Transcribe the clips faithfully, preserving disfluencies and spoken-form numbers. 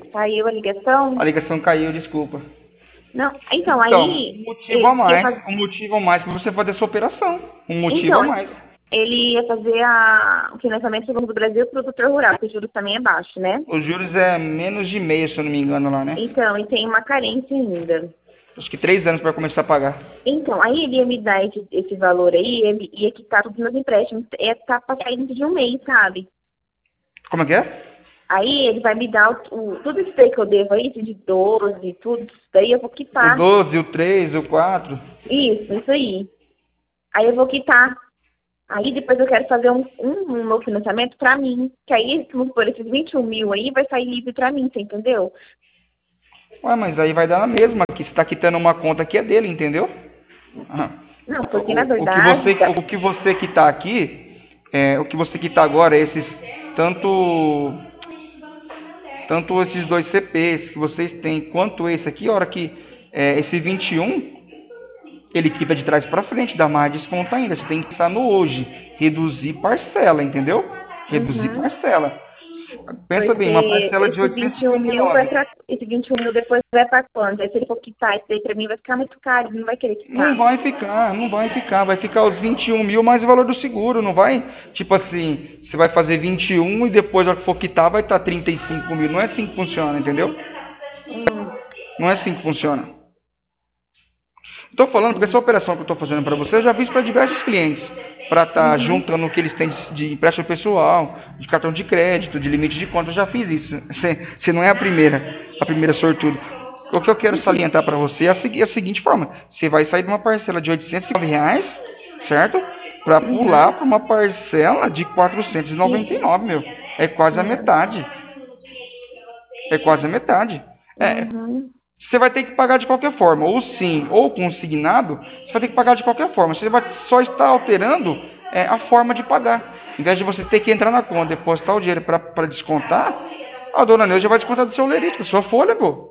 Caiu a ligação? A ligação caiu, desculpa. Não, então, Então, aí... um motivo ele a ia mais, faz- um motivo a mais para você fazer essa operação. Um motivo Então, a mais. ele ia fazer a... o financiamento do Banco do Brasil para o produtor rural, porque o juros também é baixo, né? Os juros é menos de meio, se eu não me engano, lá, né? Então, e tem uma carência ainda. Acho que três anos para começar a pagar. Então, aí ele ia me dar esse, esse valor aí, ele ia quitar todos os meus empréstimos, é tá para sair dentro de um mês, sabe? Como é que é? Aí ele vai me dar o, o- tudo isso daí que eu devo aí, esse de doze, tudo isso daí eu vou O quitar. doze, o três, o quatro. Isso, isso aí. Aí eu vou quitar. Aí depois eu quero fazer um, um, um novo financiamento pra mim. Que aí, vamos supor, esses vinte e um mil aí vai sair livre pra mim, você entendeu? Ué, mas aí vai dar na mesma, que você está quitando uma conta que é dele, entendeu? Ah. Não, porque O, na o que verdade. você, tá- o que você quitar aqui, é, o que você quitar agora, esses, tanto, tanto esses dois C Ps que vocês têm, quanto esse aqui, a hora que é, esse vinte e um, ele quita de trás para frente, dá mais desconto ainda. Você tem que pensar no hoje, reduzir parcela, entendeu? Reduzir Uhum. parcela. Pensa bem, uma Porque parcela de esse oitocentos vinte e e um cinquenta e mil vai nove. pra. Esse vinte e um mil depois vai pra quanto? Aí se ele for quitar, isso daí pra mim vai ficar muito caro, ele não vai querer Não quitar. vai ficar, não vai ficar. Vai ficar os vinte e um mil mais o valor do seguro, não vai? Tipo assim, você vai fazer vinte e um e depois, a hora que for quitar, vai estar trinta e cinco mil. Não é assim que funciona, entendeu? Hum, Não é assim que funciona. Estou falando porque essa operação que eu estou fazendo para você, eu já fiz para diversos clientes. Para estar uhum. juntando o que eles têm de, de empréstimo pessoal, de cartão de crédito, de limite de conta. Eu já fiz isso. Você, você não é a primeira, a primeira sortuda. O que eu quero salientar para você é a, segui- é a seguinte forma. Você vai sair de uma parcela de oitocentos e nove reais, certo? Para pular Uhum. para uma parcela de quatrocentos e noventa e nove, meu. É quase a É. metade. É quase a metade. É, Uhum. você vai ter que pagar de qualquer forma, ou sim, ou consignado, você vai ter que pagar de qualquer forma. Você vai só estar alterando é, a forma de pagar. Em vez de você ter que entrar na conta, depositar o dinheiro para descontar, a dona Neuza vai descontar do seu lerite, da sua folha, pô.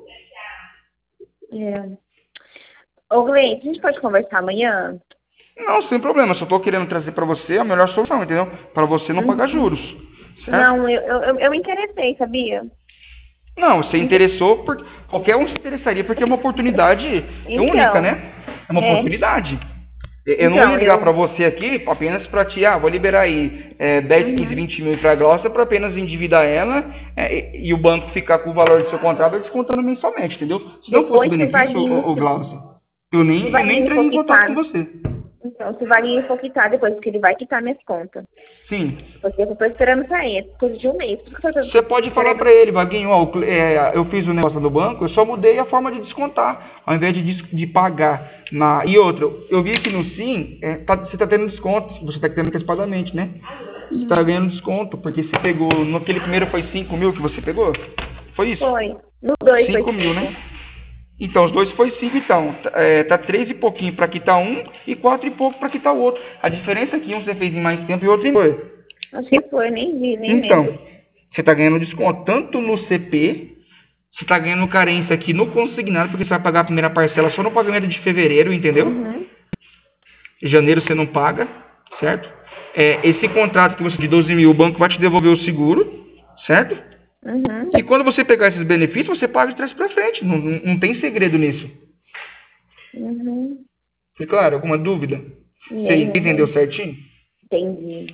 É. Ô, Gleice, a gente pode conversar amanhã? Não, sem problema, só estou querendo trazer para você a melhor solução, entendeu? Para você não pagar Uhum. juros, certo? Não, eu, eu, eu eu me interessei, sabia? Não, você Inte- interessou, porque qualquer um se interessaria, porque é uma oportunidade única, Então, né? É uma é. oportunidade. Eu não ia Então, ligar para eu. você aqui apenas para te, ah, vou liberar aí é, dez, quinze, Uhum. vinte mil para a Glaucia para apenas endividar ela é, e, e o banco ficar com o valor do seu contrato descontando mensalmente, entendeu? Se não fosse Depois se benefício, valia, ô, ô se, Glaucia, eu se nem, eu nem valia entraria for em contato com quitar. você. Então, se valia for quitar depois, porque ele vai quitar minhas contas. Sim. Porque eu tô esperando sair, é coisa de um mês. Por isso que eu tô Você pode falar querendo. para ele, Vaguinho, ó, o cl- é, eu fiz o negócio do banco, eu só mudei a forma de descontar, ao invés de, des- de pagar na... E outra, eu vi que no Sim, é, tá- você está tendo desconto, você está tendo antecipadamente, né? Você está ganhando desconto, porque você pegou, naquele primeiro foi cinco mil que você pegou? Foi isso? Foi. No dois foi cinco mil, né? cinco. Então, os dois foi cinco, então. Tá, é, tá três e pouquinho para quitar um e quatro e pouco para quitar o outro. A diferença é que um você fez em mais tempo e o outro em dois. Acho que foi, nem vi, nem Então, lembro. você está ganhando desconto tanto no C P, você está ganhando carência aqui no consignado, porque você vai pagar a primeira parcela só no pagamento de fevereiro, entendeu? Uhum. Em janeiro você não paga, certo? É, esse contrato que você de doze mil, o banco vai te devolver o seguro, certo? Uhum. E quando você pegar esses benefícios, você paga de trás para frente. Não, não, não tem segredo nisso. Uhum. E claro, alguma dúvida? Você Nem, entendeu nem. certinho? Entendi.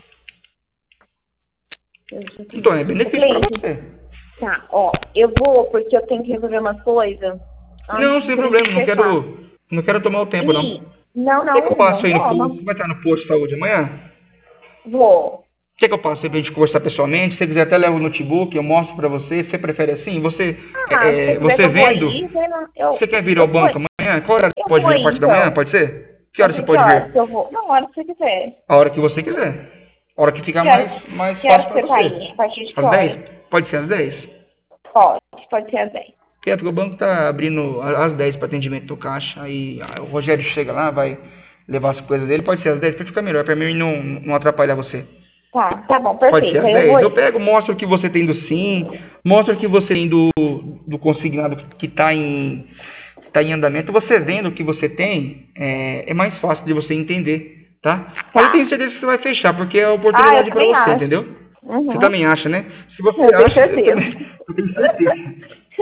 Eu já Então, é entendi. Ô, benefício para Cleide, você. tá, ó, eu vou porque eu tenho que resolver uma coisa Não, antes sem da problema. gente Não fechar. quero, não quero tomar o tempo, não. E, não, Quer que eu não, passe não aí no toma. posto? Você vai estar no posto de saúde amanhã? Vou. Quer que eu passe aí pra gente conversar pessoalmente? Se você quiser, até levo o notebook, eu mostro pra você. Você prefere assim? Você, Ah, se é, você é, quiser que você eu vou vendo? aí, você não- eu, Você quer vir eu ao vou, banco amanhã? Qual horário você eu pode vou vir? A aí, partir da manhã? então. Pode ser? Que hora você Assim, que pode horas vir? que eu vou? Não, a hora que você quiser. A hora que você quiser. A hora que ficar Que horas, mais, mais que horas fácil que pra você tá você. aí? A partir de que Às dez? horas? Pode ser às dez? Pode, pode ser às dez. É, porque o banco tá abrindo às dez para atendimento do caixa. Aí ah, o Rogério chega lá, vai levar as coisas dele. Pode ser às dez, pra ficar melhor, pra mim não, não atrapalhar você. Tá, tá bom, Pode ser perfeito. às Aí eu vou dez. Eu aí. pego, mostro o que você tem do Sim, mostro o que você tem do, do consignado que está em, tá em andamento. Você vendo o que você tem, é, é mais fácil de você entender, tá? Mas eu Tá. tenho certeza que você vai fechar, porque é a Ah, eu oportunidade para também você, acho. entendeu? Você Uhum. também acha, né? Se você Eu tenho acha, eu certeza. também eu tenho certeza.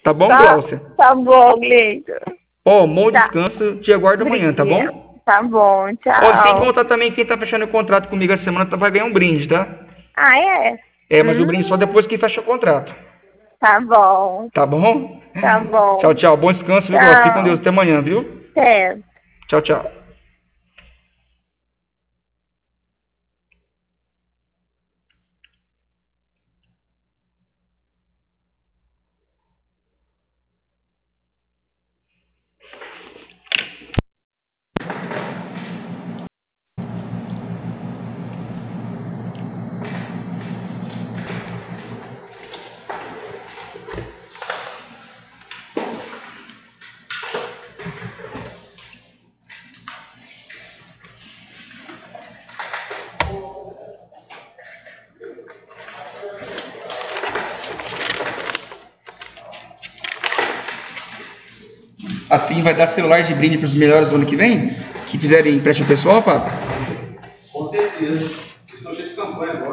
Tá bom, Tá, Glaucia? tá bom, Gleison. Ó, oh, bom Tá. descanso, te aguardo amanhã, tá bom? Tá bom, tchau. Ó, sem contar também quem tá fechando o contrato comigo essa semana vai ganhar um brinde, tá? Ah, é? É, mas hum. o brinde só depois que fecha o contrato. Tá bom. Tá bom? Tá bom. Tchau, tchau. Bom descanso, viu, Glaucia? Fique com Deus. Até amanhã, viu? Até. Tchau, tchau. Assim vai dar celular de brinde para os melhores do ano que vem? Que fizerem empréstimo pessoal, Fábio? Com certeza. Estou cheio de campanha agora.